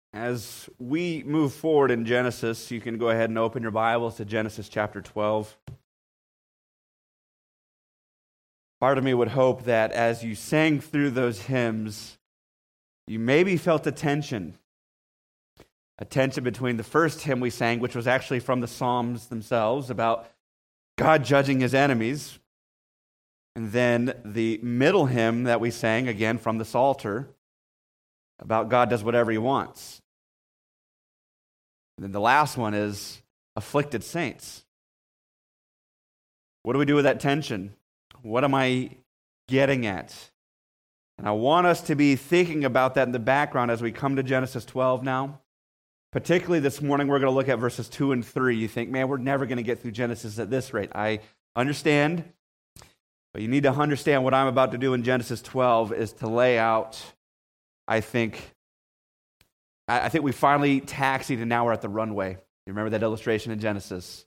As we move forward in Genesis, you can go ahead and open your Bibles to Genesis chapter 12. Part of me would hope that as you sang through those hymns, you maybe felt a tension between the first hymn we sang, which was actually from the Psalms themselves, about God judging his enemies, and then the middle hymn that we sang, again from the Psalter, about God does whatever he wants. And then the last one is afflicted saints. What do we do with that tension? What am I getting at? And I want us to be thinking about that in the background as we come to Genesis 12 now. Particularly this morning, we're going to look at verses 2 and 3. You think, man, we're never going to get through Genesis at this rate. I understand, but you need to understand what I'm about to do in Genesis 12 is to lay out, I think we finally taxied and now we're at the runway. You remember that illustration in Genesis?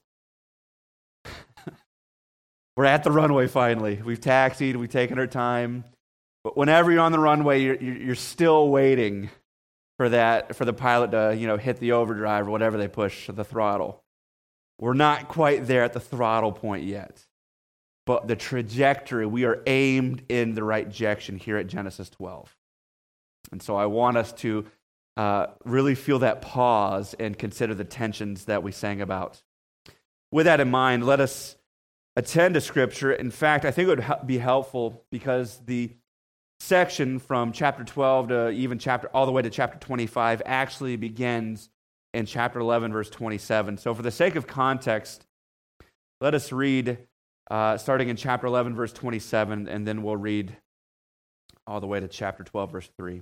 We're at the runway finally. We've taxied, we've taken our time. But whenever you're on the runway, you're still waiting for the pilot to, hit the overdrive or whatever they push, the throttle. We're not quite there at the throttle point yet. But the trajectory, we are aimed in the right direction here at Genesis 12. And so I want us to really feel that pause and consider the tensions that we sang about. With that in mind, let us attend to Scripture. In fact, I think it would be helpful because the section from chapter 12 to even all the way to chapter 25 actually begins in chapter 11, verse 27. So for the sake of context, let us read starting in chapter 11, verse 27, and then we'll read all the way to chapter 12, verse 3.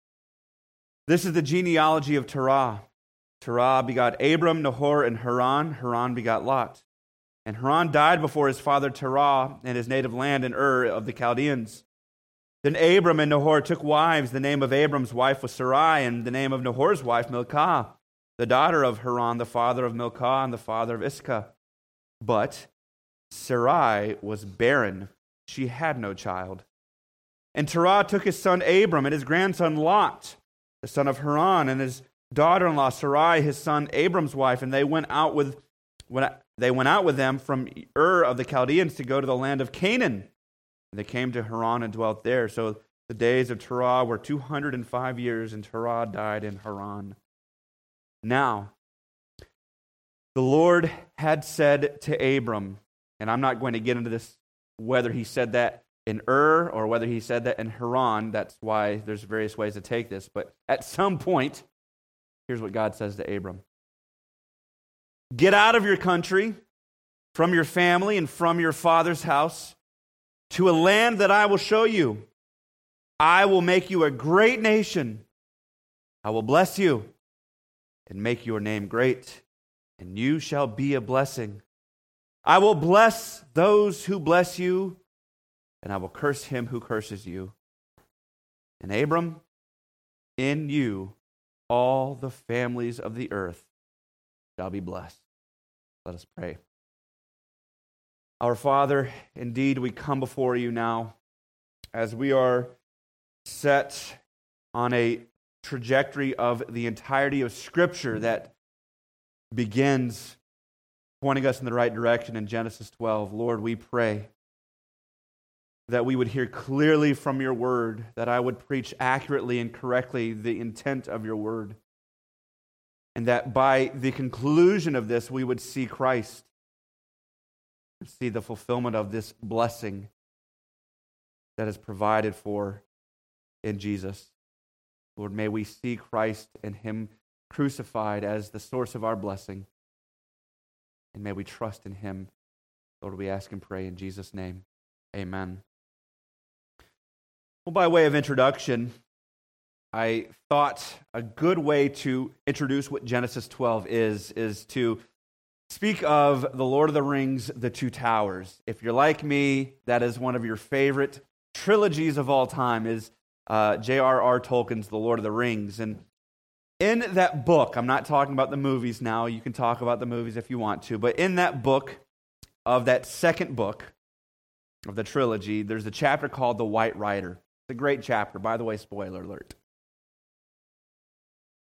This is the genealogy of Terah. Terah begot Abram, Nahor, and Haran. Haran begot Lot. And Haran died before his father Terah in his native land in Ur of the Chaldeans. Then Abram and Nahor took wives. The name of Abram's wife was Sarai, and the name of Nahor's wife Milcah, the daughter of Haran, the father of Milcah, and the father of Iscah. But Sarai was barren. She had no child. And Terah took his son Abram and his grandson Lot, the son of Haran, and his daughter-in-law Sarai, his son Abram's wife, and they went out with them from Ur of the Chaldeans to go to the land of Canaan. And they came to Haran and dwelt there. So the days of Terah were 205 years, and Terah died in Haran. Now, the Lord had said to Abram, and I'm not going to get into this, whether he said that in Ur or whether he said that in Haran. That's why there's various ways to take this. But at some point, here's what God says to Abram. Get out of your country, from your family, and from your father's house, to a land that I will show you. I will make you a great nation. I will bless you and make your name great, and you shall be a blessing. I will bless those who bless you, and I will curse him who curses you. And Abram, in you all the families of the earth shall be blessed. Let us pray. Our Father, indeed we come before you now as we are set on a trajectory of the entirety of Scripture that begins pointing us in the right direction in Genesis 12. Lord, we pray that we would hear clearly from your word, that I would preach accurately and correctly the intent of your word, and that by the conclusion of this, we would see Christ, see the fulfillment of this blessing that is provided for in Jesus. Lord, may we see Christ and him crucified as the source of our blessing, and may we trust in him. Lord, we ask and pray in Jesus' name. Amen. Well, by way of introduction, I thought a good way to introduce what Genesis 12 is to speak of The Lord of the Rings, The Two Towers. If you're like me, that is one of your favorite trilogies of all time, is J.R.R. Tolkien's The Lord of the Rings. And in that book, I'm not talking about the movies now, you can talk about the movies if you want to, but in that book, of that second book of the trilogy, there's a chapter called The White Rider. It's a great chapter. By the way, spoiler alert.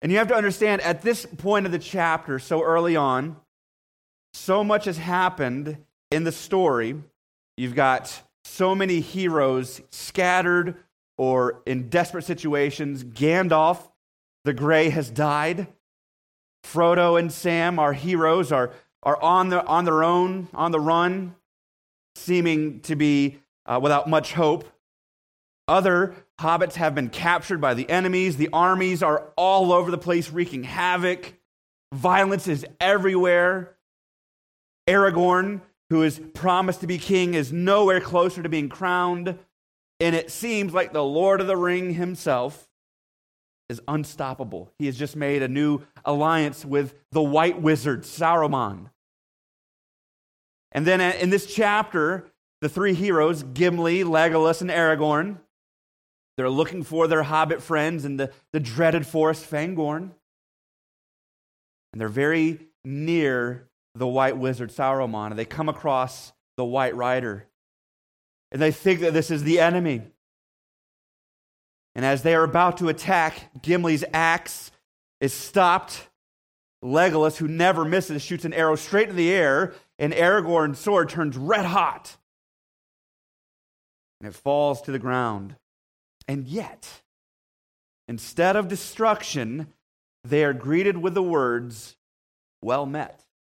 And you have to understand, at this point of the chapter, so early on, so much has happened in the story. You've got so many heroes scattered or in desperate situations. Gandalf the Grey has died. Frodo and Sam, our heroes, are on their own, on the run, seeming to be without much hope. Other hobbits have been captured by the enemies. The armies are all over the place wreaking havoc. Violence is everywhere. Aragorn, who is promised to be king, is nowhere closer to being crowned. And it seems like the Lord of the Ring himself is unstoppable. He has just made a new alliance with the White Wizard, Saruman. And then in this chapter, the three heroes, Gimli, Legolas, and Aragorn, they're looking for their hobbit friends in the dreaded forest Fangorn. And they're very near the White Wizard, Saruman, and they come across the White Rider. And they think that this is the enemy. And as they are about to attack, Gimli's axe is stopped. Legolas, who never misses, shoots an arrow straight in the air, and Aragorn's sword turns red hot. And it falls to the ground. And yet, instead of destruction, they are greeted with the words, "Well met."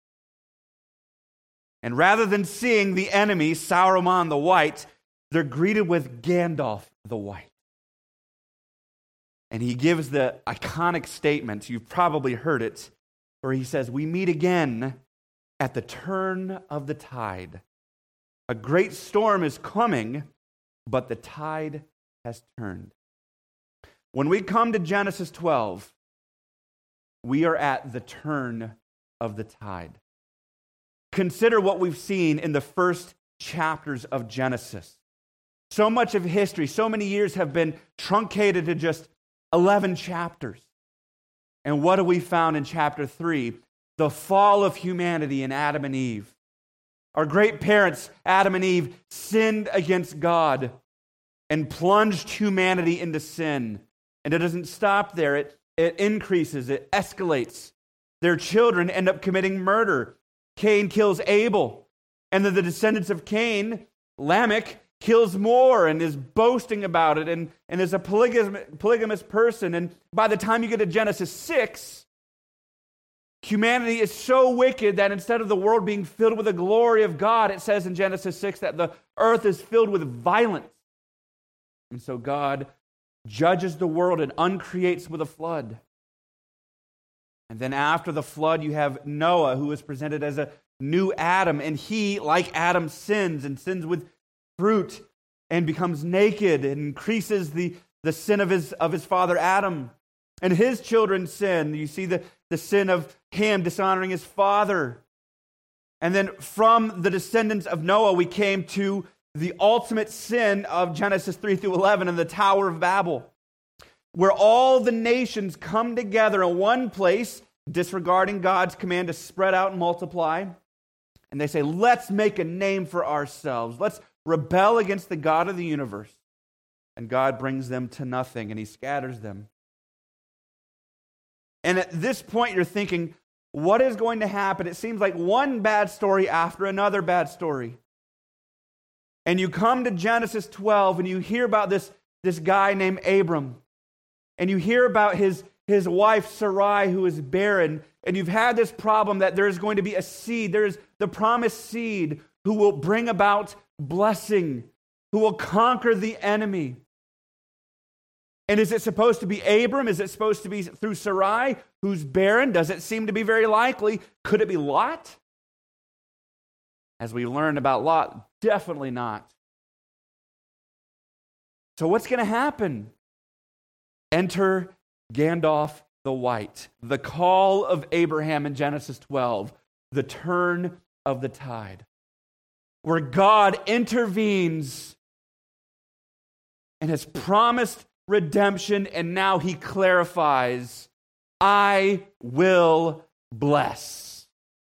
And rather than seeing the enemy, Saruman the White, they're greeted with Gandalf the White. And he gives the iconic statement, you've probably heard it, where he says, "We meet again at the turn of the tide. A great storm is coming, but the tide has turned." When we come to Genesis 12, we are at the turn of the tide. Consider what we've seen in the first chapters of Genesis. So much of history, so many years have been truncated to just 11 chapters. And what have we found in chapter 3? The fall of humanity in Adam and Eve. Our great parents, Adam and Eve, sinned against God and plunged humanity into sin. And it doesn't stop there. It increases, it escalates. Their children end up committing murder. Cain kills Abel. And then the descendants of Cain, Lamech, kills more and is boasting about it and is a polygamous person. And by the time you get to Genesis 6, humanity is so wicked that instead of the world being filled with the glory of God, it says in Genesis 6 that the earth is filled with violence. And so God judges the world and uncreates with a flood. And then after the flood, you have Noah, who is presented as a new Adam. And he, like Adam, sins with fruit and becomes naked and increases the sin of his father Adam. And his children sin. You see the sin of Ham dishonoring his father. And then from the descendants of Noah, we came to the ultimate sin of Genesis 3 through 11 and the Tower of Babel, where all the nations come together in one place, disregarding God's command to spread out and multiply. And they say, let's make a name for ourselves. Let's rebel against the God of the universe. And God brings them to nothing, and he scatters them. And at this point, you're thinking, what is going to happen? It seems like one bad story after another bad story. And you come to Genesis 12, and you hear about this guy named Abram. And you hear about his wife Sarai, who is barren. And you've had this problem that there is going to be a seed. There is the promised seed who will bring about blessing, who will conquer the enemy. And is it supposed to be Abram? Is it supposed to be through Sarai, who's barren? Does it seem to be very likely? Could it be Lot? As we learned about Lot, definitely not. So what's going to happen? Enter Gandalf the White, the call of Abraham in Genesis 12, the turn of the tide, where God intervenes and has promised redemption, and now he clarifies, I will bless.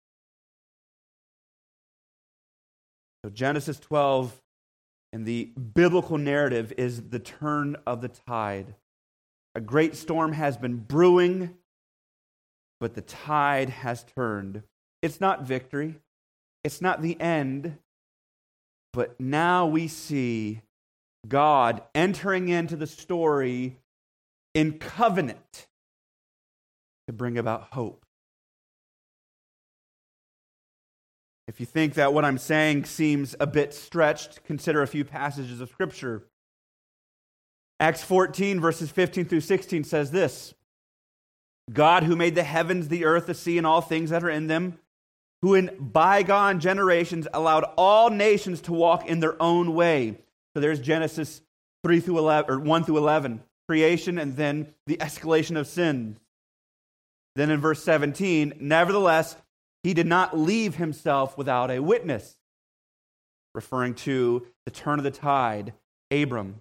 So Genesis 12 in the biblical narrative is the turn of the tide. A great storm has been brewing but the tide has turned. It's not victory. It's not the end. But now we see God entering into the story in covenant to bring about hope. If you think that what I'm saying seems a bit stretched, consider a few passages of Scripture. Acts 14, verses 15 through 16 says this: God, who made the heavens, the earth, the sea, and all things that are in them, who in bygone generations allowed all nations to walk in their own way. So there's Genesis 3 through 11, or 1 through 11, creation, and then the escalation of sin. Then in verse 17, nevertheless, he did not leave himself without a witness, referring to the turn of the tide, Abram.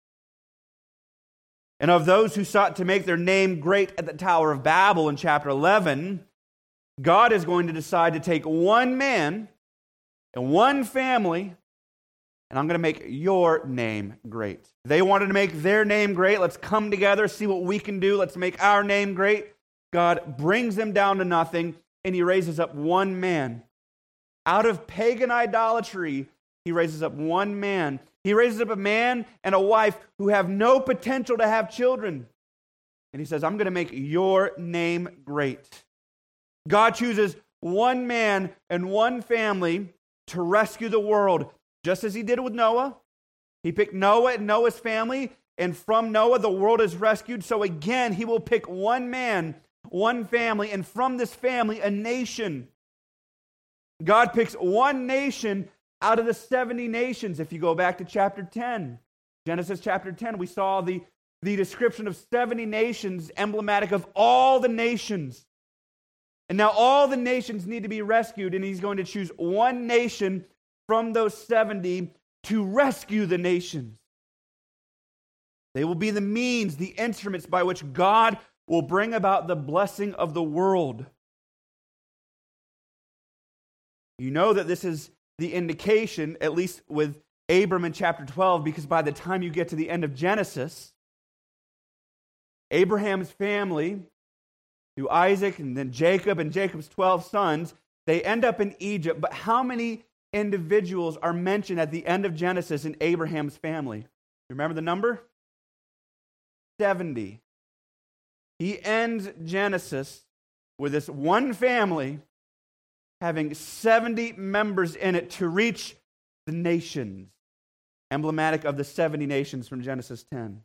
And of those who sought to make their name great at the Tower of Babel in chapter 11, God is going to decide to take one man and one family, and I'm going to make your name great. They wanted to make their name great. Let's come together, see what we can do. Let's make our name great. God brings them down to nothing, and he raises up one man. Out of pagan idolatry, he raises up one man. He raises up a man and a wife who have no potential to have children. And he says, I'm going to make your name great. God chooses one man and one family to rescue the world, just as he did with Noah. He picked Noah and Noah's family, and from Noah the world is rescued. So again, he will pick one man, one family, and from this family, a nation. God picks one nation out of the 70 nations. If you go back to chapter 10, Genesis chapter 10, we saw the description of 70 nations, emblematic of all the nations. And now all the nations need to be rescued, and he's going to choose one nation from those 70 to rescue the nations. They will be the means, the instruments by which God will bring about the blessing of the world. You know that this is the indication, at least with Abram in chapter 12, because by the time you get to the end of Genesis, Abraham's family, through Isaac and then Jacob and Jacob's 12 sons, they end up in Egypt. But how many individuals are mentioned at the end of Genesis in Abraham's family? You remember the number? 70. He ends Genesis with this one family having 70 members in it to reach the nations, emblematic of the 70 nations from Genesis 10.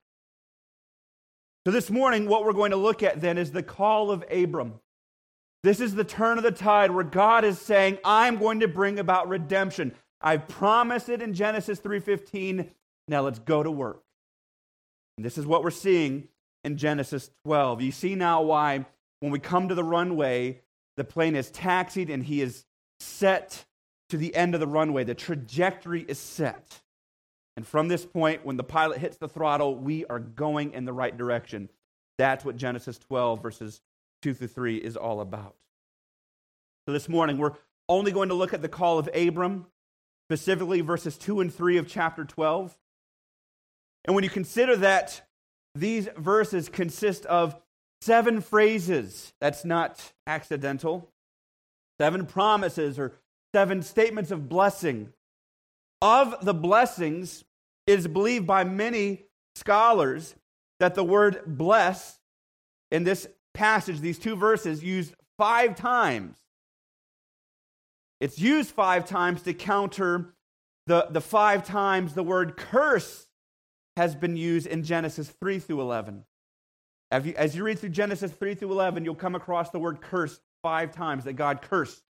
So this morning, what we're going to look at then is the call of Abram. This is the turn of the tide where God is saying, I'm going to bring about redemption. I promised it in Genesis 3:15. Now let's go to work. And this is what we're seeing in Genesis 12. You see now why when we come to the runway, the plane is taxied and he is set to the end of the runway. The trajectory is set. And from this point, when the pilot hits the throttle, we are going in the right direction. That's what Genesis 12, verses 2 through 3 is all about. So this morning, we're only going to look at the call of Abram, specifically verses 2 and 3 of chapter 12. And when you consider that these verses consist of 7 phrases, that's not accidental, 7 promises or 7 statements of blessing. Of the blessings, it is believed by many scholars that the word bless in this passage, these 2 verses, used 5 times. It's used 5 times to counter the 5 times the word curse has been used in Genesis 3 through 11. As you read through Genesis 3 through 11, you'll come across the word curse 5 times, that God cursed.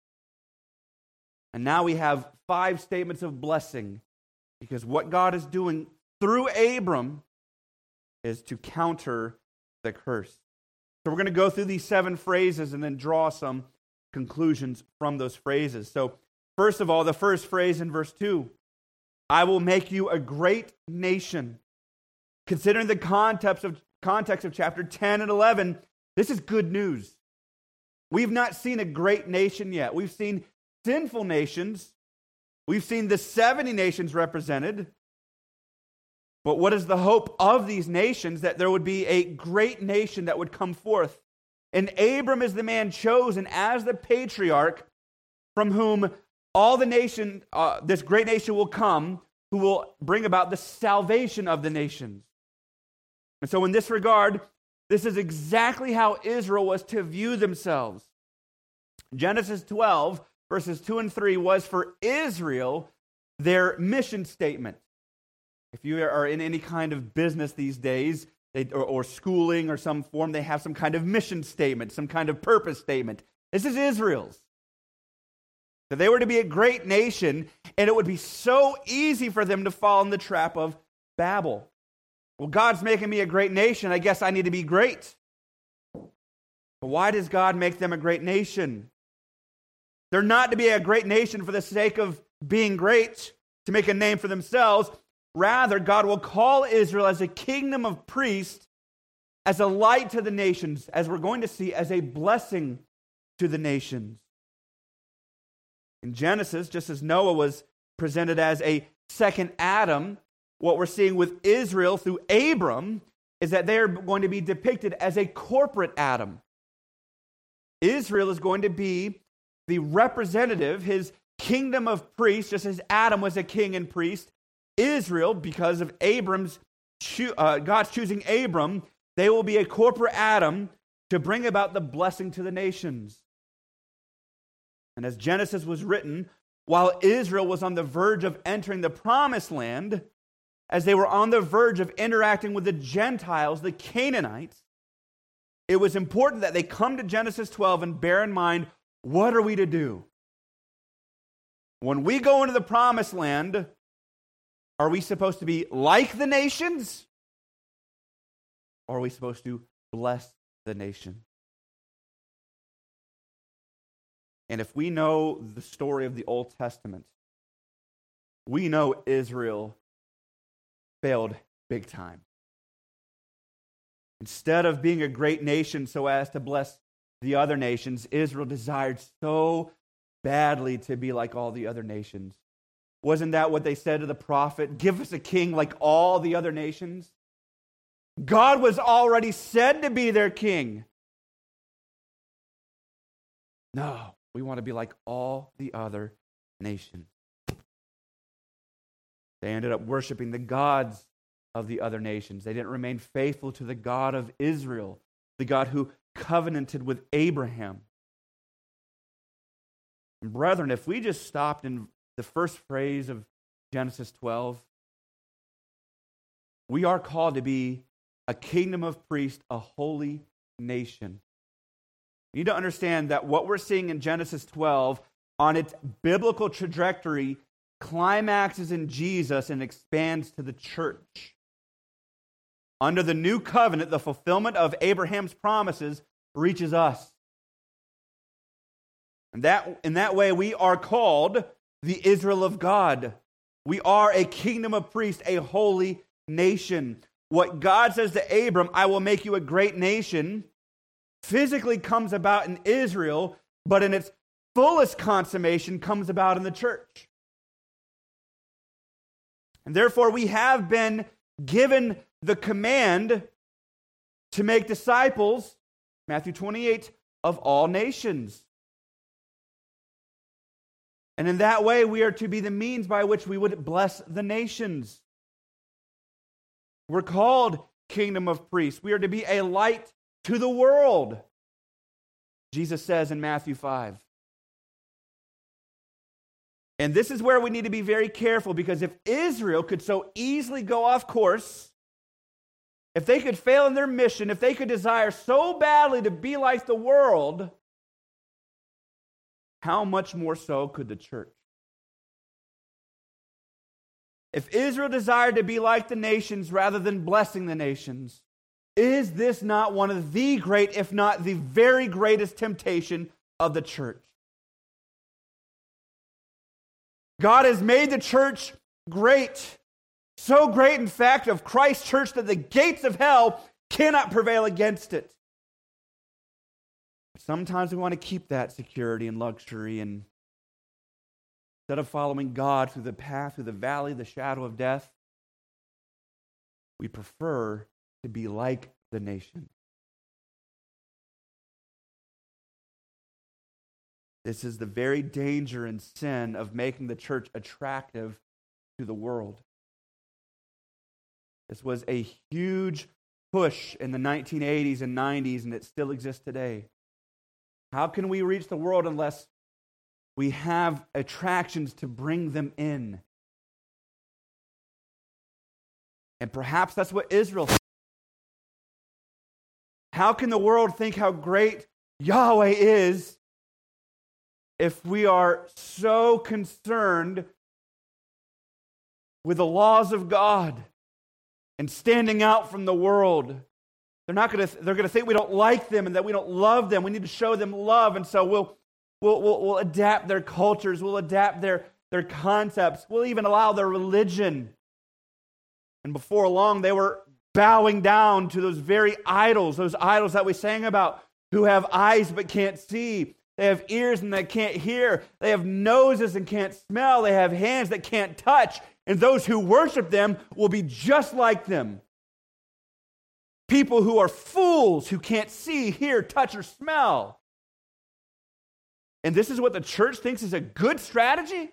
And now we have 5 statements of blessing, because what God is doing through Abram is to counter the curse. So we're going to go through these 7 phrases and then draw some conclusions from those phrases. So first of all, the first phrase in verse 2, I will make you a great nation. Considering the context of chapter 10 and 11, this is good news. We've not seen a great nation yet. We've seen sinful nations. We've seen the 70 nations represented. But what is the hope of these nations? That there would be a great nation that would come forth, And Abram is the man chosen as the patriarch from whom all the nation, this great nation will come, who will bring about the salvation of the nations. And so in this regard, this is exactly how Israel was to view themselves. Genesis 12, verses 2 and 3 was for Israel their mission statement. If you are in any kind of business these days, or schooling or some form, they have some kind of mission statement, some kind of purpose statement. This is Israel's. That they were to be a great nation, and it would be so easy for them to fall in the trap of Babel. Well, God's making me a great nation. I guess I need to be great. But why does God make them a great nation? They're not to be a great nation for the sake of being great, to make a name for themselves. Rather, God will call Israel as a kingdom of priests, as a light to the nations, as we're going to see, as a blessing to the nations. In Genesis, just as Noah was presented as a second Adam, what we're seeing with Israel through Abram is that they're going to be depicted as a corporate Adam. Israel is going to be the representative, his kingdom of priests, just as Adam was a king and priest. Israel, because of God's choosing Abram, they will be a corporate Adam to bring about the blessing to the nations. And as Genesis was written, while Israel was on the verge of entering the promised land, as they were on the verge of interacting with the Gentiles, the Canaanites, it was important that they come to Genesis 12 and bear in mind, what are we to do? When we go into the promised land, are we supposed to be like the nations? Or are we supposed to bless the nation? And if we know the story of the Old Testament, we know Israel failed big time. Instead of being a great nation so as to bless the other nations, Israel desired so badly to be like all the other nations. Wasn't that what they said to the prophet? Give us a king like all the other nations. God was already said to be their king. No, we want to be like all the other nations. They ended up worshiping the gods of the other nations. They didn't remain faithful to the God of Israel, the God who covenanted with Abraham. And brethren, if we just stopped in the first phrase of Genesis 12, we are called to be a kingdom of priests, a holy nation. You need to understand that what we're seeing in Genesis 12 on its biblical trajectory climaxes in Jesus and expands to the church. Under the new covenant, the fulfillment of Abraham's promises reaches us. And in that way, we are called the Israel of God. We are a kingdom of priests, a holy nation. What God says to Abram, I will make you a great nation, physically comes about in Israel, but in its fullest consummation comes about in the church. And therefore, we have been given the command to make disciples, Matthew 28, of all nations. And in that way, we are to be the means by which we would bless the nations. We're called kingdom of priests. We are to be a light to the world, Jesus says in Matthew 5. And this is where we need to be very careful, because if Israel could so easily go off course, if they could fail in their mission, if they could desire so badly to be like the world, how much more so could the church? If Israel desired to be like the nations rather than blessing the nations, is this not one of the great, if not the very greatest temptation of the church? God has made the church great. So great, in fact, of Christ's church that the gates of hell cannot prevail against it. Sometimes we want to keep that security and luxury, and instead of following God through the path, through the valley, the shadow of death, we prefer to be like the nation. This is the very danger and sin of making the church attractive to the world. This was a huge push in the 1980s and 90s, and it still exists today. How can we reach the world unless we have attractions to bring them in? And perhaps that's what Israel said. How can the world think how great Yahweh is if we are so concerned with the laws of God and standing out from the world? They're going to think we don't like them and that we don't love them. We need to show them love, and so we'll adapt their cultures. We'll adapt their concepts. We'll even allow their religion. And before long, they were bowing down to those very idols, those idols that we sang about, who have eyes but can't see. They have ears and they can't hear. They have noses and can't smell. They have hands that can't touch. And those who worship them will be just like them. People who are fools, who can't see, hear, touch, or smell. And this is what the church thinks is a good strategy?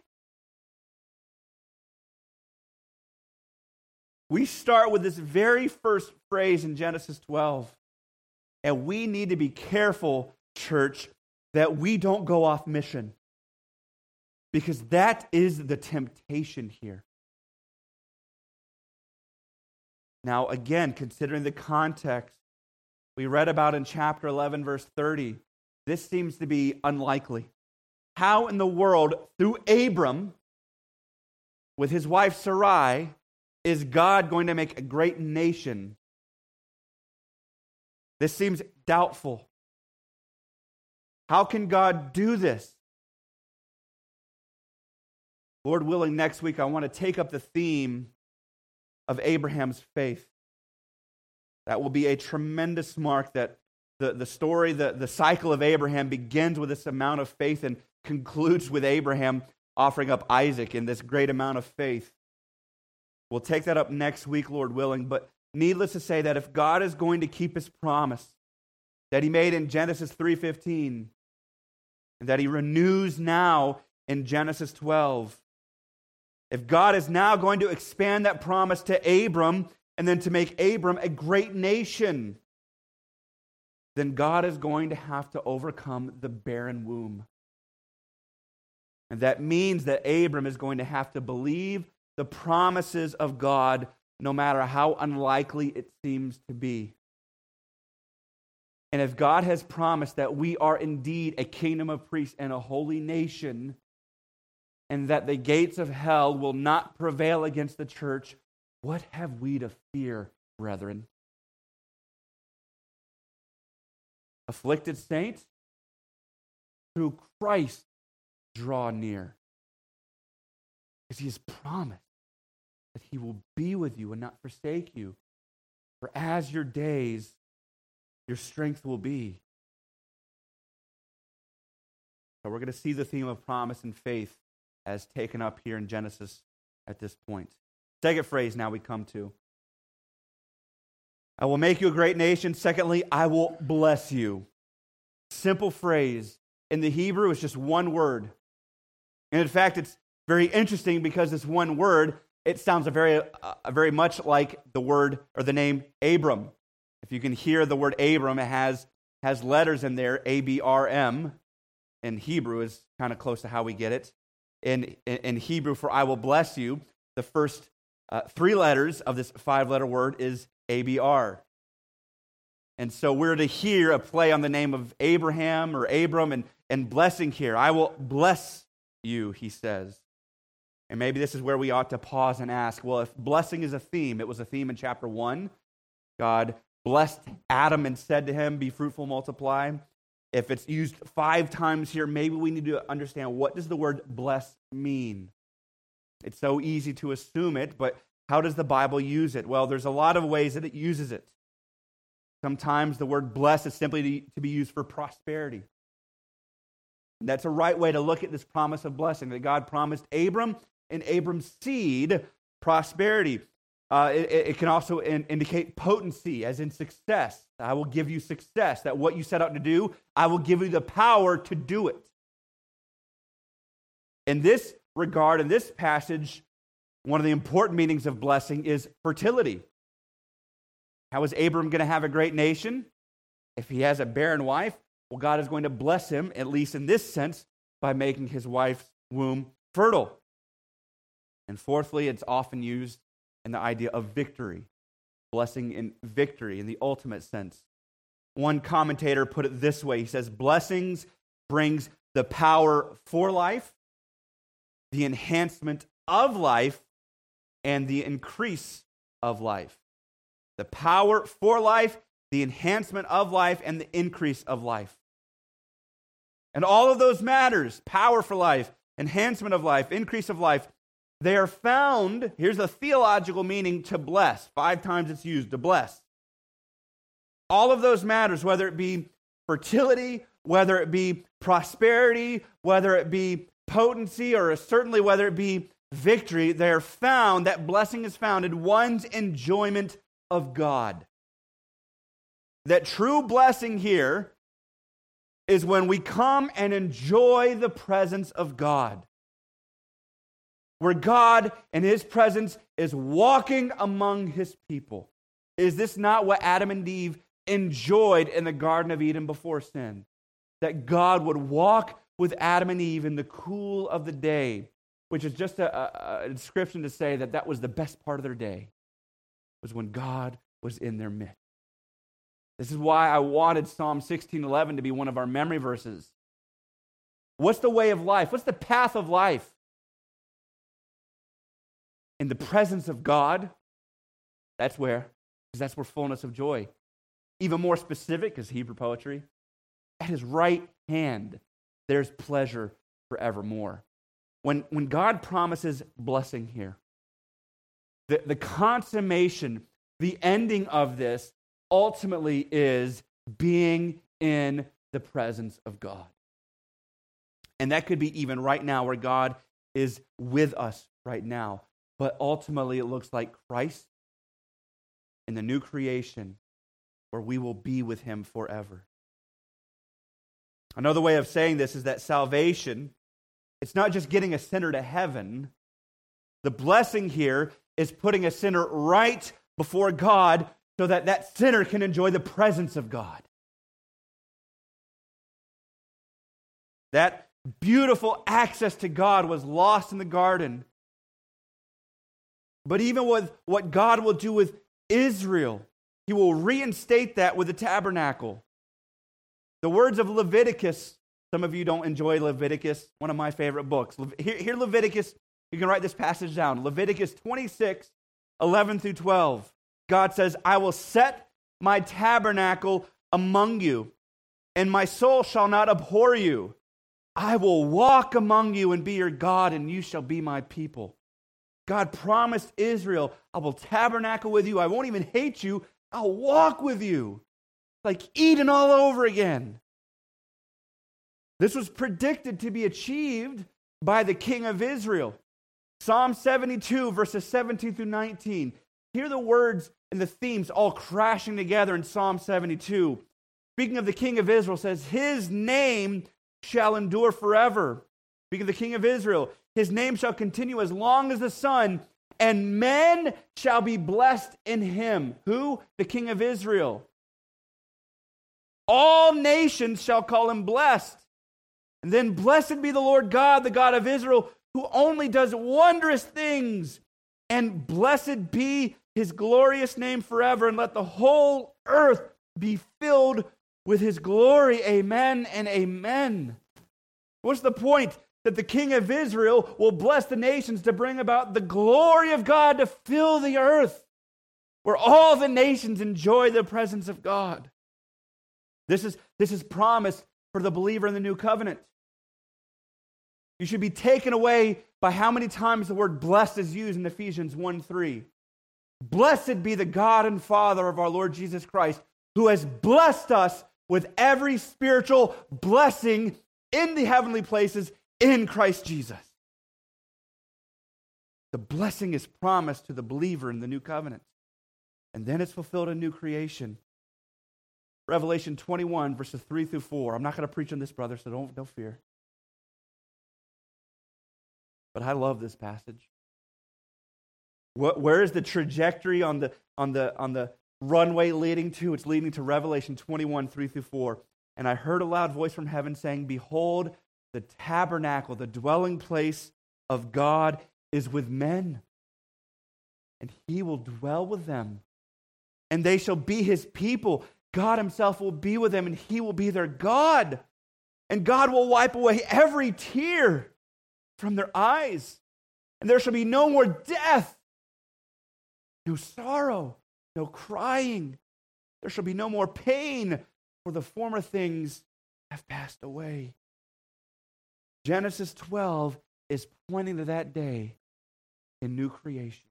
We start with this very first phrase in Genesis 12. And we need to be careful, church, that we don't go off mission. Because that is the temptation here. Now, again, considering the context we read about in chapter 11, verse 30, this seems to be unlikely. How in the world, through Abram, with his wife Sarai, is God going to make a great nation? This seems doubtful. How can God do this? Lord willing, next week I want to take up the theme of Abraham's faith. That will be a tremendous mark that the story, the cycle of Abraham begins with this amount of faith and concludes with Abraham offering up Isaac in this great amount of faith. We'll take that up next week, Lord willing, but needless to say that if God is going to keep his promise that he made in Genesis 3:15, and that he renews now in Genesis 12, if God is now going to expand that promise to Abram and then to make Abram a great nation, then God is going to have to overcome the barren womb. And that means that Abram is going to have to believe the promises of God, no matter how unlikely it seems to be. And if God has promised that we are indeed a kingdom of priests and a holy nation, and that the gates of hell will not prevail against the church, what have we to fear, brethren? Afflicted saints, through Christ draw near. Because he has promised that he will be with you and not forsake you. For as your days, your strength will be. So we're going to see the theme of promise and faith as taken up here in Genesis at this point. Second phrase now we come to. I will make you a great nation. Secondly, I will bless you. Simple phrase. In the Hebrew, it's just one word. And in fact, it's very interesting because this one word, it sounds very much like the word or the name Abram. If you can hear the word Abram, it has letters in there, A-B-R-M. In Hebrew is kind of close to how we get it. In Hebrew, for I will bless you, the first three letters of this five-letter word is A-B-R. And so we're to hear a play on the name of Abraham or Abram and blessing here. I will bless you, he says. And maybe this is where we ought to pause and ask, well, if blessing is a theme, it was a theme in chapter 1. God blessed Adam and said to him, be fruitful, multiply. If it's used 5 times here, maybe we need to understand, what does the word bless mean? It's so easy to assume it, but how does the Bible use it? Well, there's a lot of ways that it uses it. Sometimes the word bless is simply to be used for prosperity. That's a right way to look at this promise of blessing, that God promised Abram and Abram's seed prosperity. It can also indicate potency, as in success. I will give you success, that what you set out to do, I will give you the power to do it. In this regard, in this passage, one of the important meanings of blessing is fertility. How is Abram going to have a great nation? If he has a barren wife, well, God is going to bless him, at least in this sense, by making his wife's womb fertile. And fourthly, it's often used in the idea of victory. Blessing in victory in the ultimate sense. One commentator put it this way. He says, blessings brings the power for life, the enhancement of life, and the increase of life. The power for life, the enhancement of life, and the increase of life. And all of those matters, power for life, enhancement of life, increase of life, they are found, here's a theological meaning, to bless. 5 times it's used, to bless. All of those matters, whether it be fertility, whether it be prosperity, whether it be potency, or certainly whether it be victory, they are found, that blessing is found in one's enjoyment of God. That true blessing here is when we come and enjoy the presence of God. Where God and His presence is walking among His people. Is this not what Adam and Eve enjoyed in the Garden of Eden before sin? That God would walk with Adam and Eve in the cool of the day, which is just a description to say that that was the best part of their day, was when God was in their midst. This is why I wanted Psalm 16:11 to be one of our memory verses. What's the way of life? What's the path of life? In the presence of God, that's where fullness of joy. Even more specific, because Hebrew poetry, at His right hand, there's pleasure forevermore. When God promises blessing here, the consummation, the ending of this, ultimately is being in the presence of God. And that could be even right now, where God is with us right now. But ultimately, it looks like Christ in the new creation, where we will be with Him forever. Another way of saying this is that salvation, it's not just getting a sinner to heaven. The blessing here is putting a sinner right before God so that that sinner can enjoy the presence of God. That beautiful access to God was lost in the garden. But even with what God will do with Israel, He will reinstate that with the tabernacle. The words of Leviticus, some of you don't enjoy Leviticus, one of my favorite books. Here Leviticus, you can write this passage down. Leviticus 26:11-12. God says, I will set my tabernacle among you, and my soul shall not abhor you. I will walk among you and be your God, and you shall be my people. God promised Israel, I will tabernacle with you. I won't even hate you. I'll walk with you. Like Eden all over again. This was predicted to be achieved by the King of Israel. Psalm 72, verses 17-19. Hear the words and the themes all crashing together in Psalm 72. Speaking of the King of Israel, says, His name shall endure forever. Speaking of the King of Israel, His name shall continue as long as the sun, and men shall be blessed in Him. Who? The King of Israel. All nations shall call Him blessed. And then blessed be the Lord God, the God of Israel, who only does wondrous things. And blessed be His glorious name forever, and let the whole earth be filled with His glory. Amen and amen. What's the point? That the King of Israel will bless the nations to bring about the glory of God to fill the earth, where all the nations enjoy the presence of God. This is promised for the believer in the new covenant. You should be taken away by how many times the word blessed is used in Ephesians 1:3. Blessed be the God and Father of our Lord Jesus Christ, who has blessed us with every spiritual blessing in the heavenly places in Christ Jesus. The blessing is promised to the believer in the new covenant. And then it's fulfilled in new creation. Revelation 21, verses 3-4. I'm not going to preach on this, brother, so don't fear. But I love this passage. Where is the trajectory on the runway leading to? It's leading to Revelation 21, 3-4. And I heard a loud voice from heaven saying, "Behold, the tabernacle, the dwelling place of God is with men, and he will dwell with them. And they shall be his people. God himself will be with them, and he will be their God. And God will wipe away every tear from their eyes. And there shall be no more death, no sorrow, no crying. There shall be no more pain, for the former things have passed away." Genesis 12 is pointing to that day in new creation.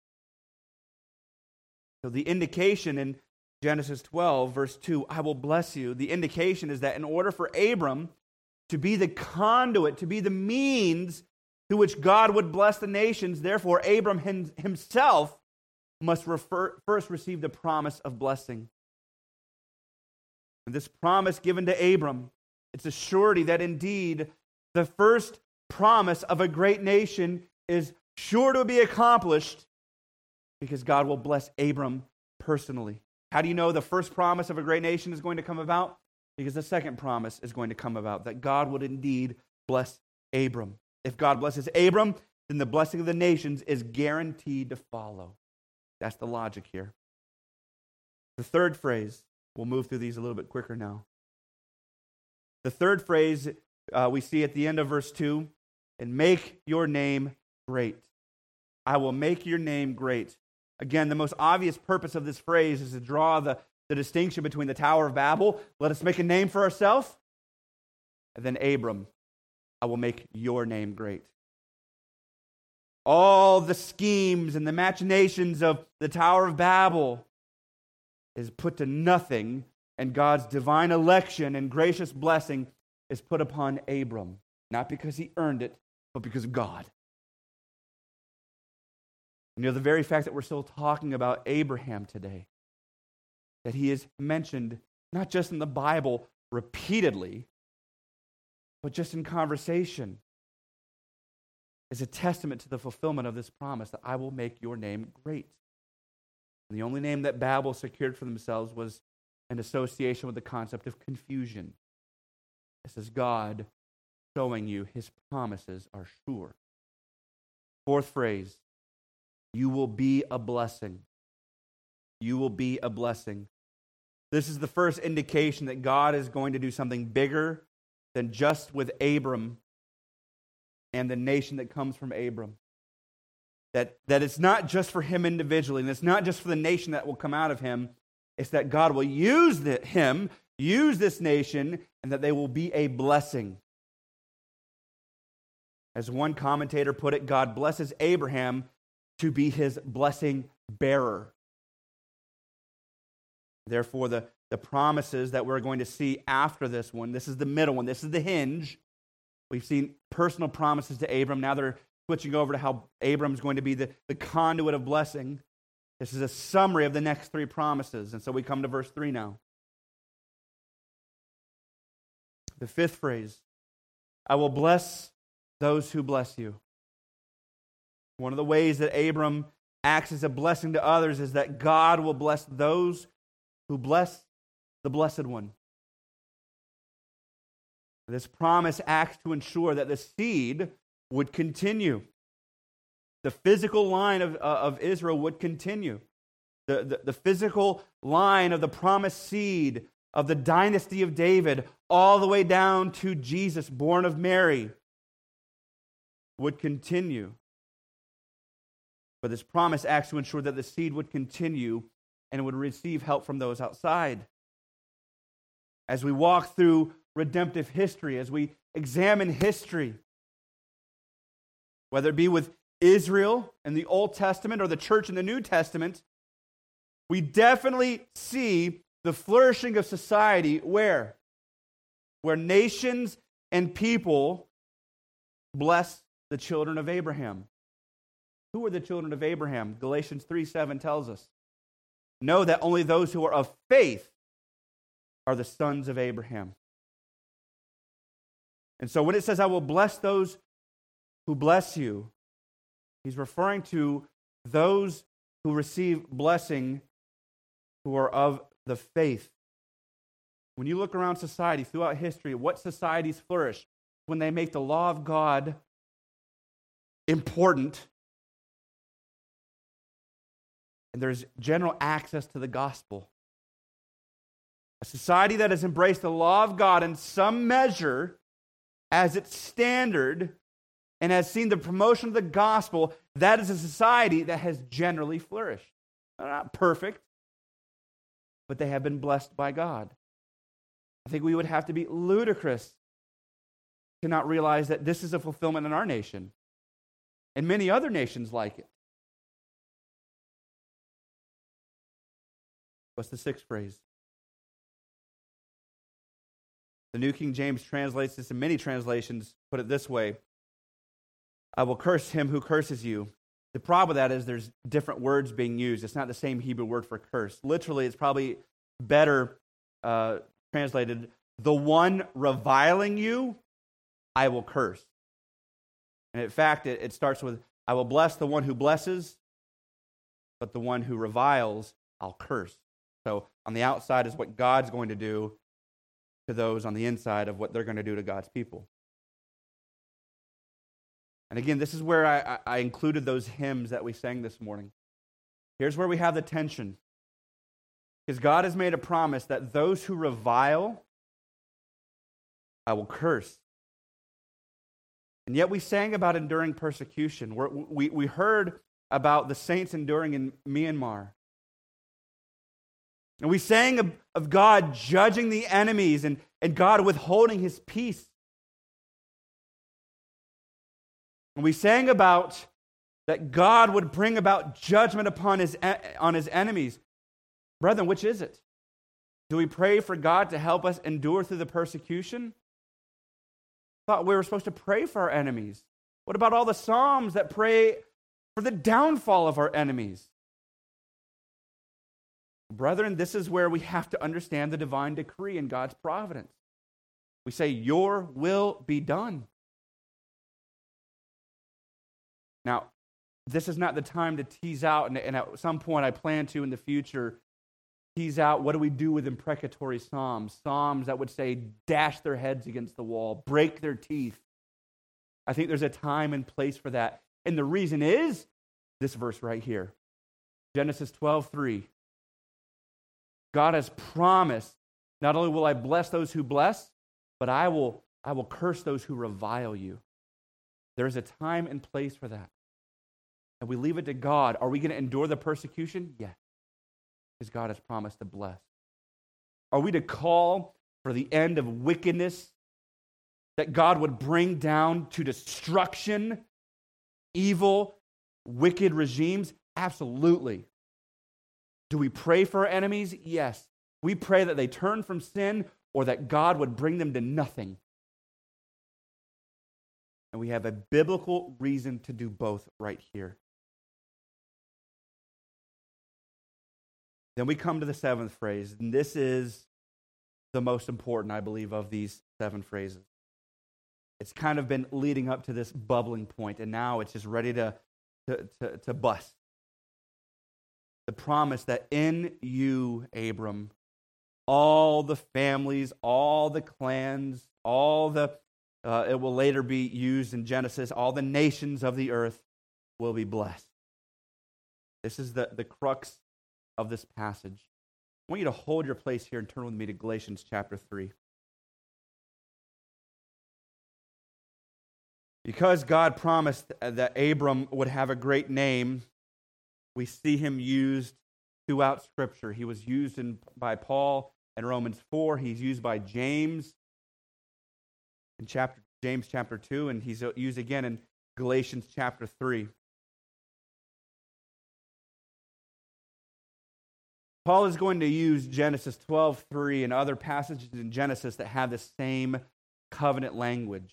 So the indication in Genesis 12, verse 2, "I will bless you," the indication is that in order for Abram to be the conduit, to be the means through which God would bless the nations, therefore Abram himself must first receive the promise of blessing. And this promise given to Abram, it's a surety that indeed the first promise of a great nation is sure to be accomplished because God will bless Abram personally. How do you know the first promise of a great nation is going to come about? Because the second promise is going to come about, that God would indeed bless Abram. If God blesses Abram, then the blessing of the nations is guaranteed to follow. That's the logic here. The third phrase, we'll move through these a little bit quicker now. The third phrase we see at the end of verse 2, "And make your name great." I will make your name great. Again, the most obvious purpose of this phrase is to draw the distinction between the Tower of Babel, let us make a name for ourselves, and then Abram, I will make your name great. All the schemes and the machinations of the Tower of Babel is put to nothing, and God's divine election and gracious blessing is put upon Abram, not because he earned it, but because of God. You know, the very fact that we're still talking about Abraham today, that he is mentioned not just in the Bible repeatedly, but just in conversation, is a testament to the fulfillment of this promise that I will make your name great. And the only name that Babel secured for themselves was an association with the concept of confusion. This is God showing you his promises are sure. Fourth phrase, you will be a blessing. You will be a blessing. This is the first indication that God is going to do something bigger than just with Abram and the nation that comes from Abram. That it's not just for him individually, and it's not just for the nation that will come out of him. It's that God will use this nation, and that they will be a blessing. As one commentator put it, God blesses Abraham to be his blessing bearer. Therefore, the promises that we're going to see after this one, this is the middle one, this is the hinge. We've seen personal promises to Abram. Now they're switching over to how Abram's going to be the conduit of blessing. This is a summary of the next three promises. And so we come to verse 3 now. The fifth phrase, I will bless those who bless you. One of the ways that Abram acts as a blessing to others is that God will bless those who bless the Blessed One. This promise acts to ensure that the seed would continue. The physical line of Israel would continue. The physical line of the promised seed of the dynasty of David all the way down to Jesus, born of Mary, would continue. But this promise acts to ensure that the seed would continue and would receive help from those outside. As we walk through redemptive history, as we examine history, whether it be with Israel in the Old Testament or the church in the New Testament, we definitely see the flourishing of society where nations and people bless the children of Abraham. Who are the children of Abraham? Galatians 3:7 tells us. Know that only those who are of faith are the sons of Abraham. And so when it says, I will bless those who bless you, He's referring to those who receive blessing who are of the faith. When you look around society throughout history, what societies flourish? When they make the law of God important and there's general access to the gospel. A society that has embraced the law of God in some measure as its standard and has seen the promotion of the gospel, that is a society that has generally flourished. They're not perfect, but they have been blessed by God. I think we would have to be ludicrous to not realize that this is a fulfillment in our nation and many other nations like it. What's the sixth phrase? The New King James translates this, and many translations put it this way: I will curse him who curses you. The problem with that is there's different words being used. It's not the same Hebrew word for curse. Literally, it's probably better translated, the one reviling you, I will curse. And in fact, it starts with, I will bless the one who blesses, but the one who reviles, I'll curse. So on the outside is what God's going to do to those on the inside of what they're going to do to God's people. And again, this is where I included those hymns that we sang this morning. Here's where we have the tension. Because God has made a promise that those who revile, I will curse. And yet we sang about enduring persecution. We heard about the saints enduring in Myanmar. And we sang of God judging the enemies and God withholding his peace. And we sang about that God would bring about judgment upon his enemies. Brethren, which is it? Do we pray for God to help us endure through the persecution? I thought we were supposed to pray for our enemies. What about all the Psalms that pray for the downfall of our enemies? Brethren, this is where we have to understand the divine decree and God's providence. We say, your will be done. Now, this is not the time to tease out, and at some point I plan to in the future, tease out what do we do with imprecatory psalms, psalms that would say, dash their heads against the wall, break their teeth. I think there's a time and place for that. And the reason is this verse right here, Genesis 12:3. God has promised, not only will I bless those who bless, but I will curse those who revile you. There is a time and place for that. And we leave it to God. Are we going to endure the persecution? Yes. Because God has promised to bless. Are we to call for the end of wickedness, that God would bring down to destruction evil, wicked regimes? Absolutely. Do we pray for our enemies? Yes. We pray that they turn from sin or that God would bring them to nothing. And we have a biblical reason to do both right here. Then we come to the seventh phrase, and this is the most important, I believe, of these seven phrases. It's kind of been leading up to this bubbling point, and now it's just ready to bust. The promise that in you, Abram, all the families, all the clans, it will later be used in Genesis, all the nations of the earth will be blessed. This is the crux of this passage. I want you to hold your place here and turn with me to Galatians chapter 3. Because God promised that Abram would have a great name, we see him used throughout Scripture. He was used by Paul in Romans 4. He's used by James in James chapter 2, and he's used again in Galatians chapter 3. Paul is going to use Genesis 12:3 and other passages in Genesis that have the same covenant language.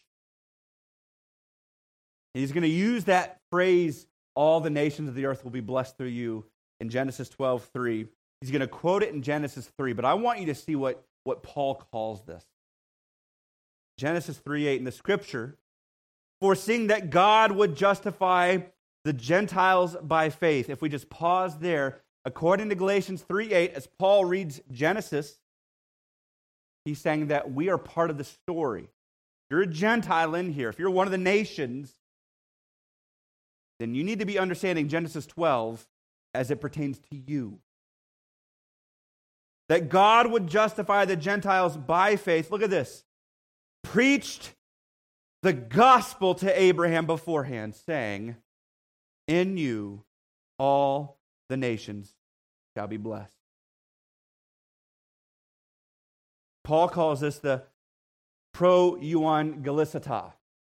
And he's going to use that phrase, all the nations of the earth will be blessed through you, in Genesis 12:3. He's going to quote it in Genesis 3, but I want you to see what Paul calls this. Genesis 3:8 in the Scripture, foreseeing that God would justify the Gentiles by faith. If we just pause there, according to Galatians 3:8, as Paul reads Genesis, he's saying that we are part of the story. If you're a Gentile in here, if you're one of the nations, then you need to be understanding Genesis 12 as it pertains to you. That God would justify the Gentiles by faith. Look at this. Preached the gospel to Abraham beforehand, saying, in you all the nations shall be blessed. Paul calls this the pro-euangelisata.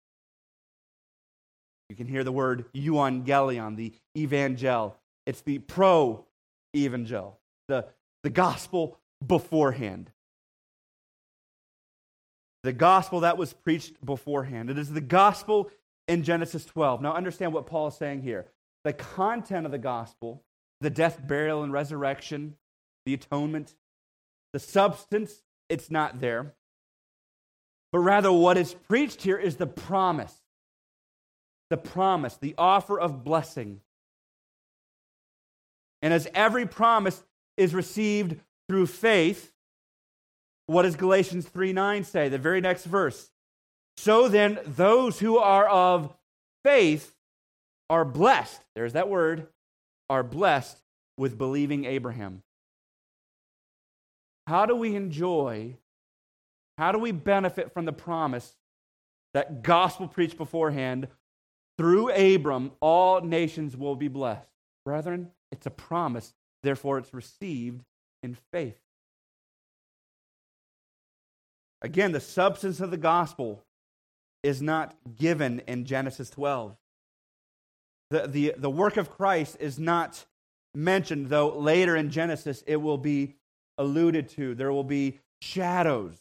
You can hear the word euangelion, the evangel. It's the pro-evangel, the gospel beforehand. The gospel that was preached beforehand. It is the gospel in Genesis 12. Now understand what Paul is saying here. The content of the gospel, the death, burial, and resurrection, the atonement, the substance, it's not there. But rather what is preached here is the promise. The promise, the offer of blessing. And as every promise is received through faith, what does Galatians 3:9 say? The very next verse. So then, those who are of faith are blessed. There's that word. Are blessed with believing Abraham. How do we enjoy, how do we benefit from the promise that gospel preached beforehand? Through Abram, all nations will be blessed. Brethren, it's a promise. Therefore, it's received in faith. Again, the substance of the gospel is not given in Genesis 12. The work of Christ is not mentioned, though later in Genesis it will be alluded to. There will be shadows.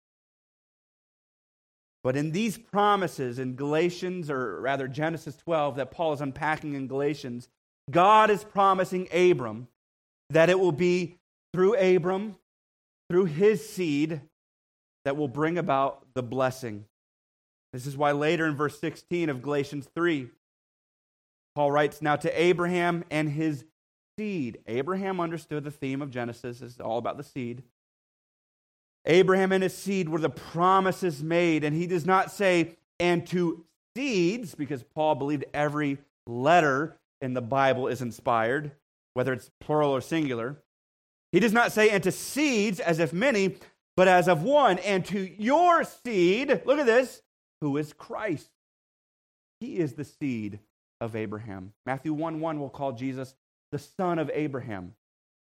But in these promises in Galatians, or rather Genesis 12, that Paul is unpacking in Galatians, God is promising Abram that it will be through Abram, through his seed, that will bring about the blessing. This is why later in verse 16 of Galatians 3, Paul writes, now to Abraham and his seed. Abraham understood the theme of Genesis. It's all about the seed. Abraham and his seed were the promises made, and he does not say, and to seeds, because Paul believed every letter in the Bible is inspired, whether it's plural or singular. He does not say, and to seeds, as if many, but as of one, and to your seed, look at this, who is Christ. He is the seed of Abraham. Matthew 1:1 will call Jesus the son of Abraham.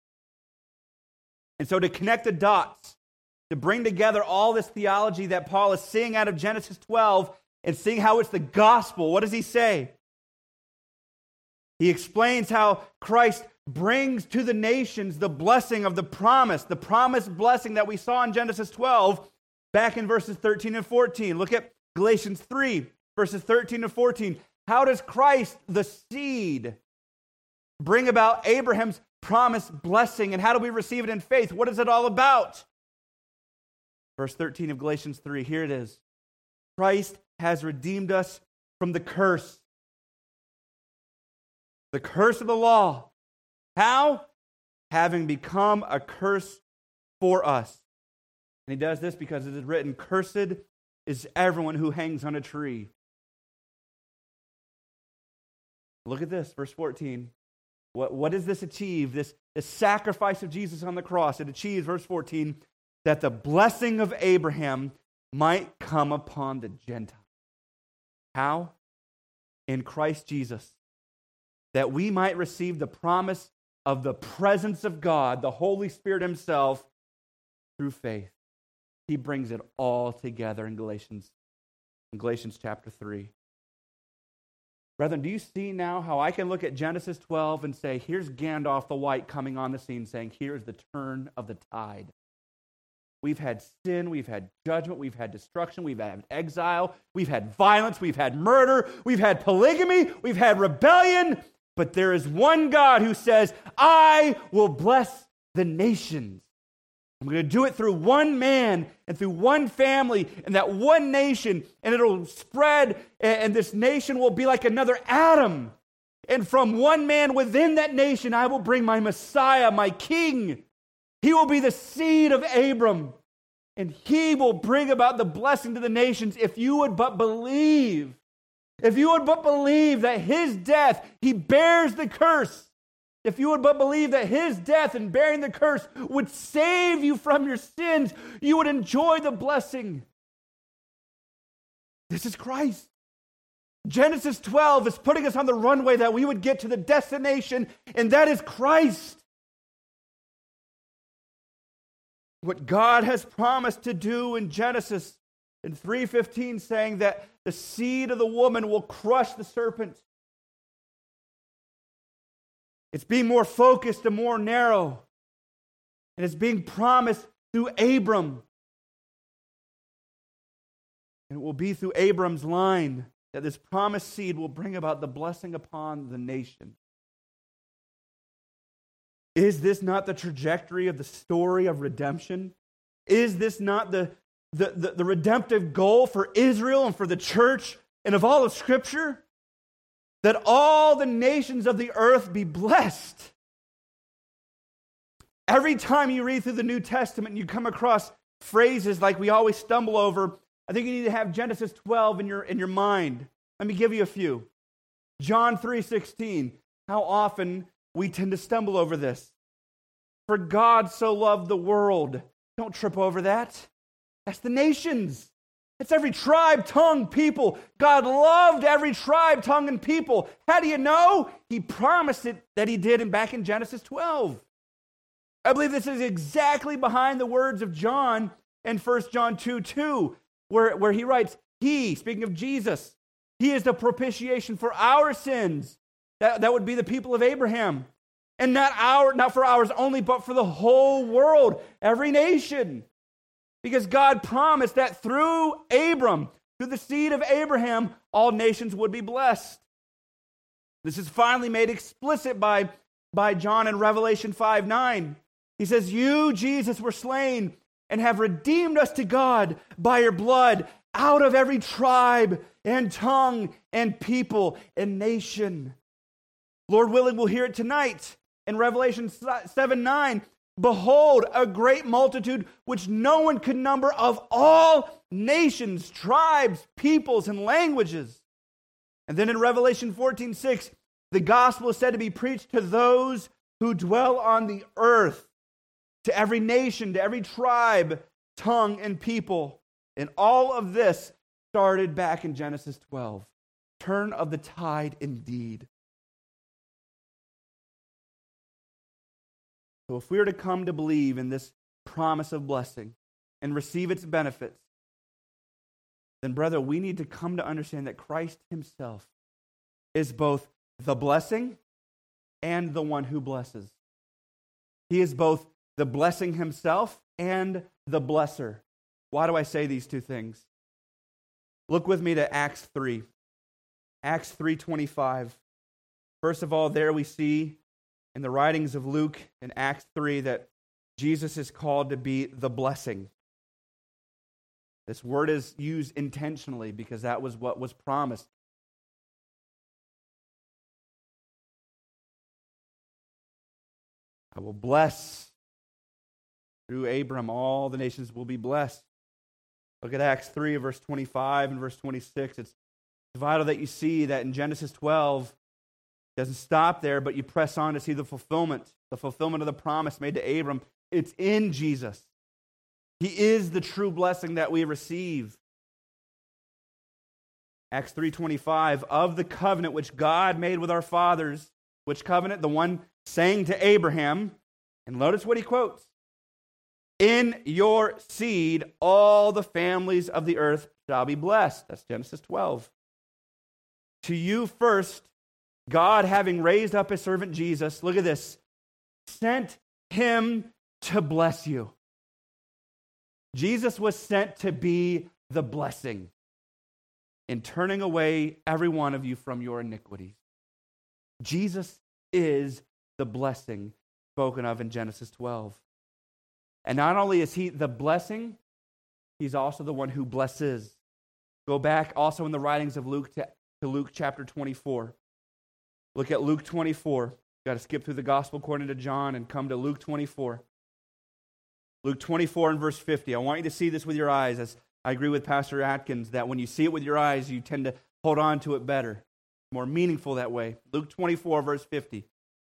And so to connect the dots, to bring together all this theology that Paul is seeing out of Genesis 12 and seeing how it's the gospel, what does he say? He explains how Christ brings to the nations the blessing of the promised blessing that we saw in Genesis 12 back in verses 13 and 14. Look at Galatians 3, verses 13 and 14. How does Christ, the seed, bring about Abraham's promised blessing, and how do we receive it in faith? What is it all about? Verse 13 of Galatians 3, here it is. Christ has redeemed us from the curse. The curse of the law. How? Having become a curse for us. And he does this because it is written, cursed is everyone who hangs on a tree. Look at this, verse 14. What does this achieve? This sacrifice of Jesus on the cross. It achieves, verse 14, that the blessing of Abraham might come upon the Gentiles. How? In Christ Jesus. That we might receive the promise of the presence of God, the Holy Spirit himself, through faith. He brings it all together in Galatians chapter 3. Brethren, do you see now how I can look at Genesis 12 and say, here's Gandalf the White coming on the scene saying, here's the turn of the tide. We've had sin, we've had judgment, we've had destruction, we've had exile, we've had violence, we've had murder, we've had polygamy, we've had rebellion, but there is one God who says, I will bless the nations. I'm going to do it through one man and through one family and that one nation, and it'll spread, and this nation will be like another Adam. And from one man within that nation, I will bring my Messiah, my King. He will be the seed of Abram. And he will bring about the blessing to the nations if you would but believe. If you would but believe that his death, he bears the curse. If you would but believe that his death and bearing the curse would save you from your sins, you would enjoy the blessing. This is Christ. Genesis 12 is putting us on the runway that we would get to the destination, and that is Christ. What God has promised to do in Genesis in 3:15, saying that the seed of the woman will crush the serpent. It's being more focused and more narrow. And it's being promised through Abram. And it will be through Abram's line that this promised seed will bring about the blessing upon the nation. Is this not the trajectory of the story of redemption? Is this not the redemptive goal for Israel and for the church and of all of Scripture? That all the nations of the earth be blessed. Every time you read through the New Testament and you come across phrases like we always stumble over, I think you need to have Genesis 12 in your mind. Let me give you a few. John 3:16. How often we tend to stumble over this. For God so loved the world. Don't trip over that. That's the nations. It's every tribe, tongue, people. God loved every tribe, tongue, and people. How do you know? He promised it that he did back in Genesis 12. I believe this is exactly behind the words of John in 1 John 2:2, where he writes, he, speaking of Jesus, he is the propitiation for our sins. That would be the people of Abraham. And not for ours only, but for the whole world, every nation. Because God promised that through Abram, through the seed of Abraham, all nations would be blessed. This is finally made explicit by John in Revelation 5:9. He says, you, Jesus, were slain and have redeemed us to God by your blood out of every tribe and tongue and people and nation. Lord willing, we'll hear it tonight in Revelation 7:9. Behold, a great multitude which no one could number of all nations, tribes, peoples, and languages. And then in Revelation 14:6, the gospel is said to be preached to those who dwell on the earth, to every nation, to every tribe, tongue, and people. And all of this started back in Genesis 12. Turn of the tide indeed. So if we are to come to believe in this promise of blessing and receive its benefits, then, brother, we need to come to understand that Christ himself is both the blessing and the one who blesses. He is both the blessing himself and the blesser. Why do I say these two things? Look with me to Acts 3. Acts 3:25. First of all, there we see in the writings of Luke in Acts 3 that Jesus is called to be the blessing. This word is used intentionally because that was what was promised. I will bless through Abram, all the nations will be blessed. Look at Acts 3, verse 25 and verse 26. It's vital that you see that in Genesis 12, it doesn't stop there, but you press on to see the fulfillment of the promise made to Abram. It's in Jesus. He is the true blessing that we receive. Acts 3:25, of the covenant which God made with our fathers. Which covenant? The one saying to Abraham, and notice what he quotes, in your seed all the families of the earth shall be blessed. That's Genesis 12. To you first, God, having raised up his servant Jesus, look at this, sent him to bless you. Jesus was sent to be the blessing in turning away every one of you from your iniquities. Jesus is the blessing spoken of in Genesis 12. And not only is he the blessing, he's also the one who blesses. Go back also in the writings of Luke to Luke chapter 24. Look at Luke 24. Got to skip through the gospel according to John and come to Luke 24. Luke 24 and verse 50. I want you to see this with your eyes, as I agree with Pastor Atkins that when you see it with your eyes, you tend to hold on to it better. More meaningful that way. Luke 24, verse 50.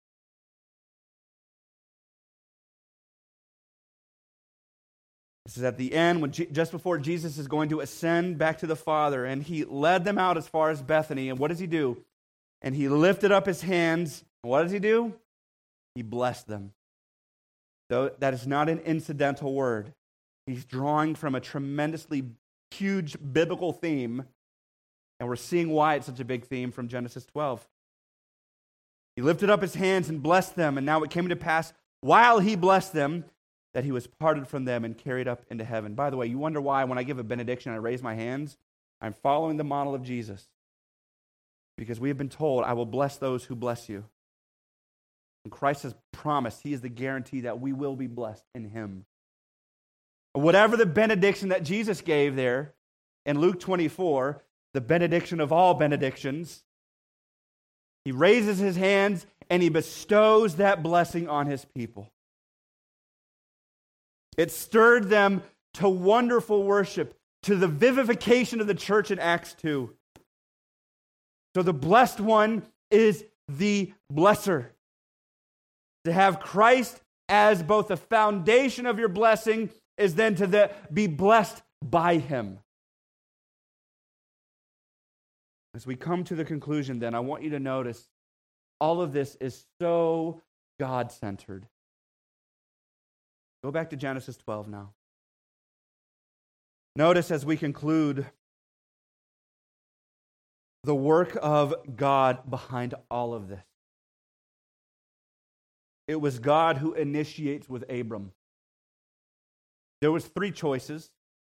This is at the end, when just before Jesus is going to ascend back to the Father, and he led them out as far as Bethany. And what does he do? And he lifted up his hands. And what does he do? He blessed them. Though that is not an incidental word. He's drawing from a tremendously huge biblical theme, and we're seeing why it's such a big theme from Genesis 12. He lifted up his hands and blessed them, and now it came to pass, while he blessed them, that he was parted from them and carried up into heaven. By the way, you wonder why when I give a benediction, I raise my hands? I'm following the model of Jesus. Because we have been told, I will bless those who bless you. And Christ has promised, he is the guarantee that we will be blessed in him. Whatever the benediction that Jesus gave there in Luke 24, the benediction of all benedictions, he raises his hands and he bestows that blessing on his people. It stirred them to wonderful worship, to the vivification of the church in Acts 2. So the blessed one is the blesser. To have Christ as both the foundation of your blessing is then to be blessed by him. As we come to the conclusion then, I want you to notice all of this is so God-centered. Go back to Genesis 12 now. Notice as we conclude the work of God behind all of this. It was God who initiates with Abram. There was 3 choices.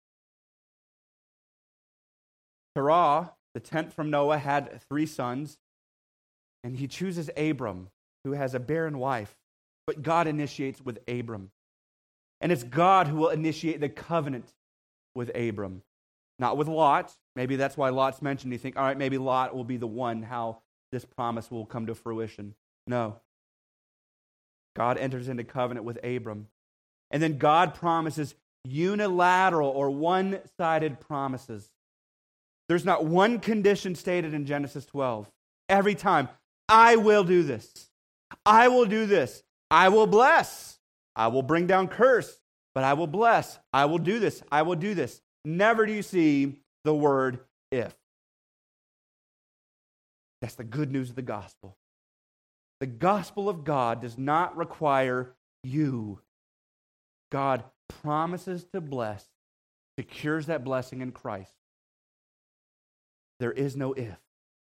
Terah, the 10th from Noah, had 3 sons, and he chooses Abram, who has a barren wife. But God initiates with Abram. And it's God who will initiate the covenant with Abram, not with Lot. Maybe that's why Lot's mentioned. You think, all right, maybe Lot will be the one how this promise will come to fruition. No. God enters into covenant with Abram. And then God promises unilateral or one-sided promises. There's not one condition stated in Genesis 12. Every time, I will do this. I will do this. I will bless. I will bring down curse, but I will bless. I will do this. I will do this. Never do you see the word if. That's the good news of the gospel. The gospel of God does not require you. God promises to bless, secures that blessing in Christ. There is no if.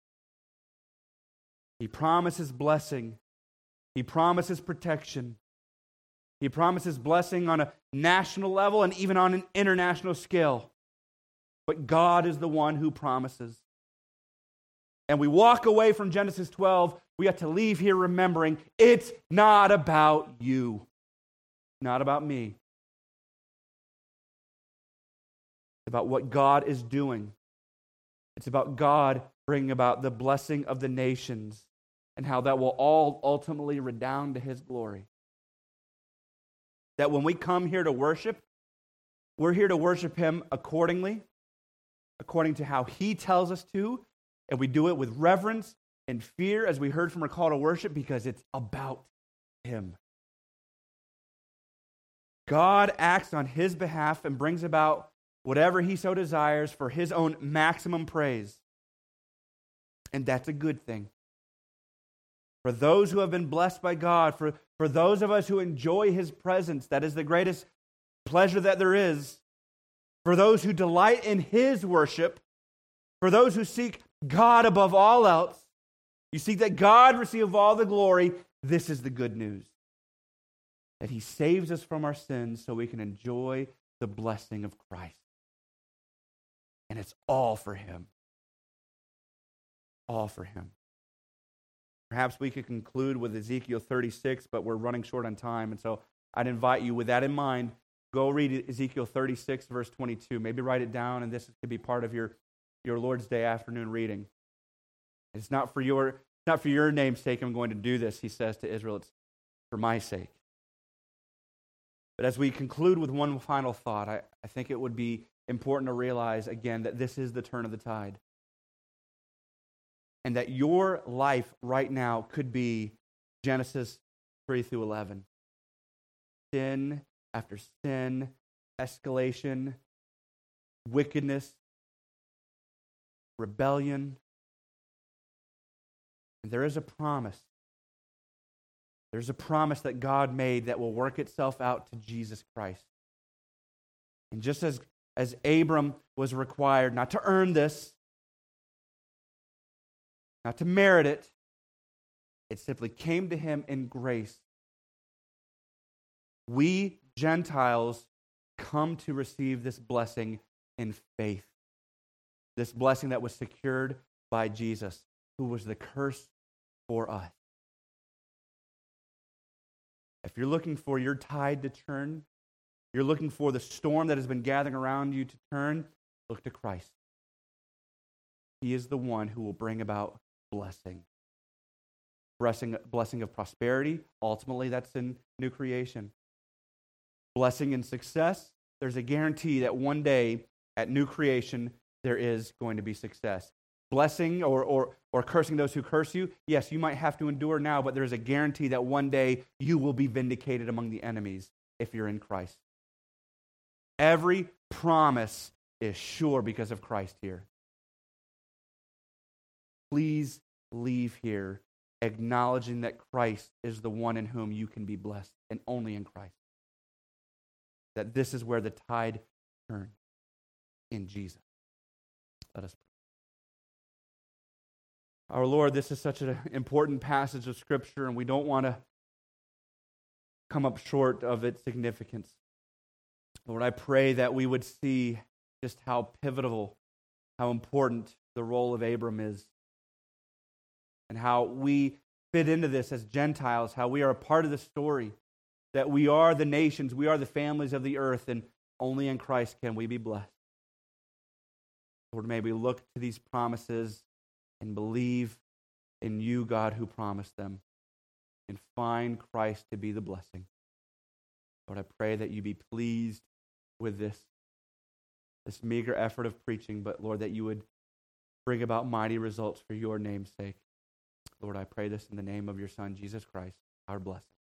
He promises blessing. He promises protection. He promises blessing on a national level and even on an international scale. But God is the one who promises. And we walk away from Genesis 12, we have to leave here remembering it's not about you, not about me. It's about what God is doing. It's about God bringing about the blessing of the nations and how that will all ultimately redound to his glory. That when we come here to worship, we're here to worship him according to how he tells us to, and we do it with reverence and fear, as we heard from our call to worship, because it's about him. God acts on his behalf and brings about whatever he so desires for his own maximum praise. And that's a good thing. For those who have been blessed by God, for those of us who enjoy his presence, that is the greatest pleasure that there is. For those who delight in his worship, for those who seek God above all else, you seek that God receive all the glory, this is the good news. That he saves us from our sins so we can enjoy the blessing of Christ. And it's all for him. All for him. Perhaps we could conclude with Ezekiel 36, but we're running short on time. And so I'd invite you, with that in mind, go read Ezekiel 36, verse 22. Maybe write it down, and this could be part of your Lord's Day afternoon reading. It's not for your It's not for your name's sake I'm going to do this, he says to Israel. It's for my sake. But as we conclude with one final thought, I think it would be important to realize again that this is the turn of the tide. And that your life right now could be Genesis 3 through 11. Sin after sin, escalation, wickedness, rebellion. And there is a promise. There's a promise that God made that will work itself out to Jesus Christ. And just as Abram was required not to earn this, not to merit it, it simply came to him in grace. We Gentiles come to receive this blessing in faith. This blessing that was secured by Jesus, who was the curse for us. If you're looking for your tide to turn, you're looking for the storm that has been gathering around you to turn, look to Christ. He is the one who will bring about blessing. Blessing of prosperity, ultimately that's in new creation. Blessing and success, there's a guarantee that one day at new creation there is going to be success. Blessing or cursing those who curse you, yes, you might have to endure now, but there's a guarantee that one day you will be vindicated among the enemies if you're in Christ. Every promise is sure because of Christ here. Please leave here acknowledging that Christ is the one in whom you can be blessed, and only in Christ. That this is where the tide turns, in Jesus. Let us pray. Our Lord, this is such an important passage of Scripture, and we don't want to come up short of its significance. Lord, I pray that we would see just how pivotal, how important the role of Abram is, and how we fit into this as Gentiles, how we are a part of the story, that we are the nations, we are the families of the earth, and only in Christ can we be blessed. Lord, may we look to these promises and believe in you, God, who promised them, and find Christ to be the blessing. Lord, I pray that you be pleased with this meager effort of preaching, but Lord, that you would bring about mighty results for your name's sake. Lord, I pray this in the name of your Son, Jesus Christ, our blessing.